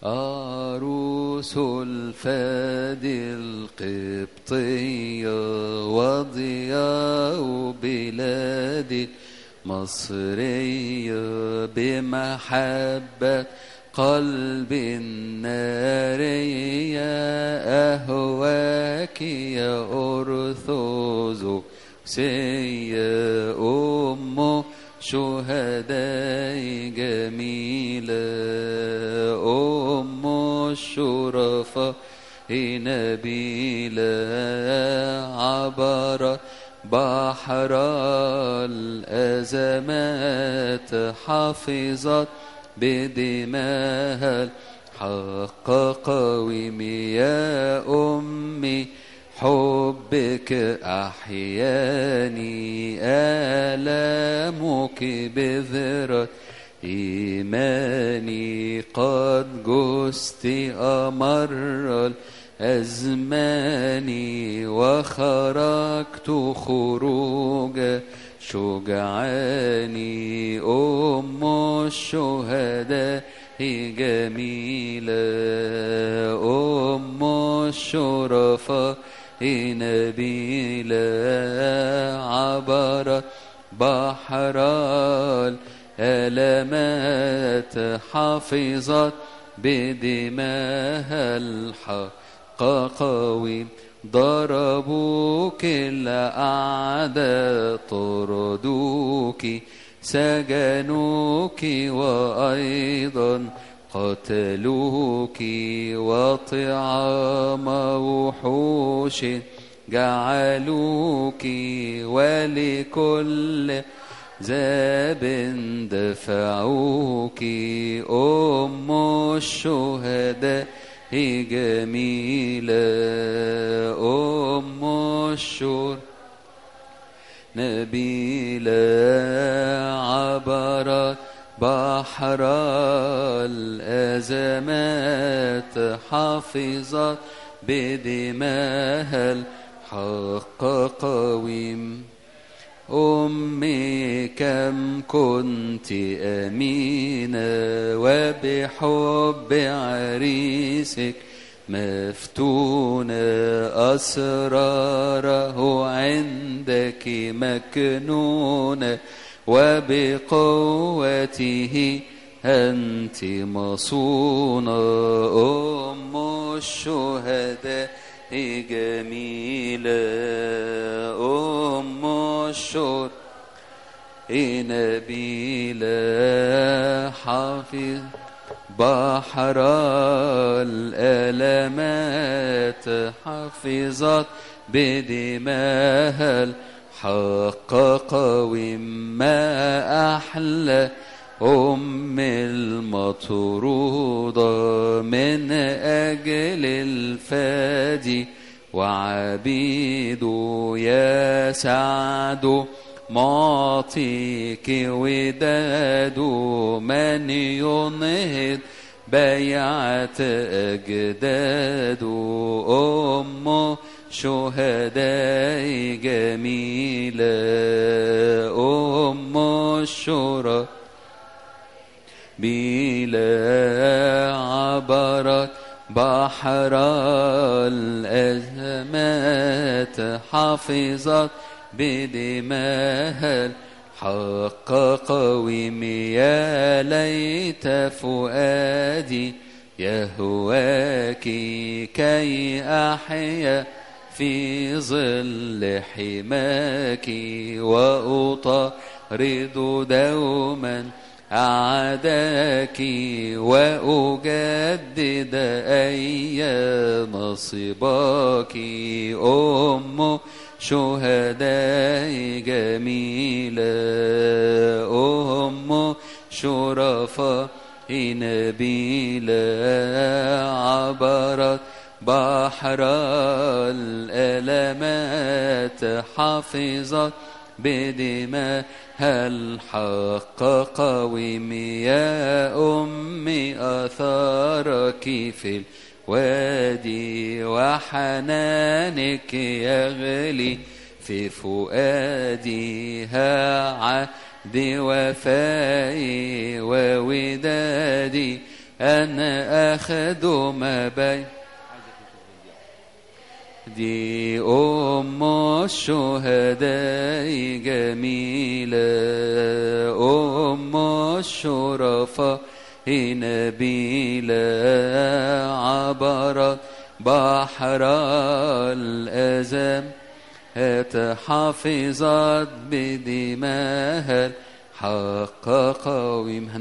عروس الفادي القبطية وضياء بلاد مصرية بمحبة قلب نارية أهواك يا أرثوذكسية أم شهداء جميلة أم الشرفاء نبيلة عبر بحر الأزمات حفظت بدماها الحق قويم يا أمي حبك أحياني آلامك بذرة إيماني قد جزت أمر الأزمان وخرجت خروج شجعاني أم الشهداء جميلة أم الشرفاء نبيلة عبرت بحر الألمات حفظت بدماها الحق قويم ضربوك الأعداء طردوك سجنوك وأيضا قتلوك وطعام وحوش جعلوك ولكل ذاب دفعوك أم الشهداء جميلة أم الشهداء نبيلة عبرت بحر الأزمات حفظت بدماها الحق قويم أمي كم كنت أمينة وبحب عريسك مفتونة أسراره عندك مكنونة وبقوته أنت مصونة أم الشهداء جميلة أم الشهداء نبيلة حافظ بحر الألمات حفظت بدماها الحق قويم ما أحلى أم المطرودة من أجل الفادي وعبيد يا سعد معطيك وداد من ينهض بيعة أجداد أم شهداء جميلة أم الشرى بلا عبرت بحر الأزمات حفظت بدماها الحق قويم يا ليت فؤادي يهواك كي أحيا في ظل حماك وأطارد دوما أعداك وأجدد أيام صباك أم شهداء جميلة أم شرفاء نبيلة عبرت بحر الألمات حفظت بدماها الحق قويم يا أمي أثارك في الوادي وحنانك يغلي في فؤادي عهد وفائي وودادي أنا أخذوا ما بين دي أم الشهداء جميلة أم الشرفاء نبيلة عبرت بحر الأزم حفظت بدماها الحق قويم.